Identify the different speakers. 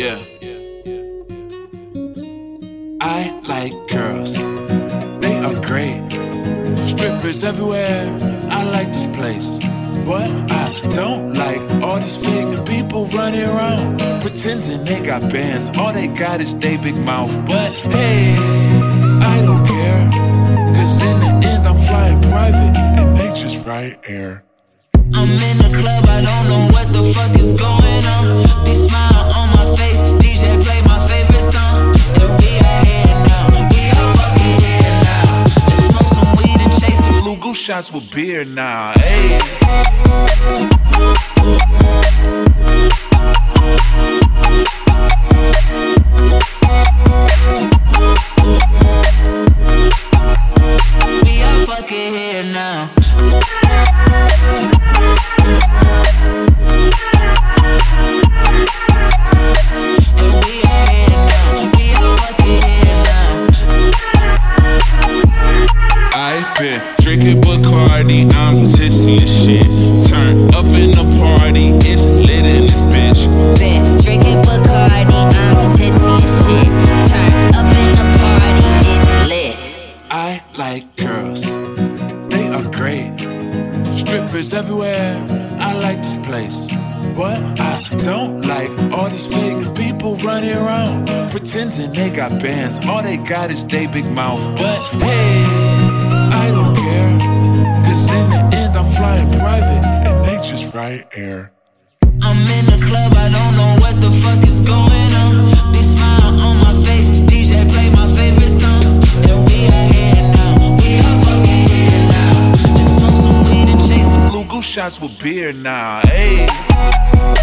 Speaker 1: Yeah. I like girls, they are great. Strippers everywhere, I like this place. But I don't like all these fake people running around pretending they got bands, all they got is they big mouth. But hey, I don't care, cause in the end I'm flying private and they just write air.
Speaker 2: I'm in the club, I don't know what the fuck is going on. Be smile on my face, DJ play my favorite song. And we are here now, we are fucking here now. Let's smoke some weed and chase some
Speaker 1: Blue goose shots with beer now, ayy.
Speaker 2: We are fucking here now.
Speaker 1: Drinking Bacardi, I'm tipsy as shit. Turn up in the party, it's lit in this bitch.
Speaker 3: Been drinking Bacardi, I'm tipsy as shit. Turn up in the party, it's lit.
Speaker 1: I like girls, they are great. Strippers everywhere, I like this place. But I don't like all these fake people running around pretending they got bands, all they got is they big mouth. But hey, I don't care, cause in the end I'm flying private and they just write air.
Speaker 2: I'm in the club, I don't know what the fuck is going on. Be smile on my face, DJ play my favorite song. And we are here now, we are fucking here now. Let's smoke some weed and chase some
Speaker 1: Blue goose shots with beer now, ayy.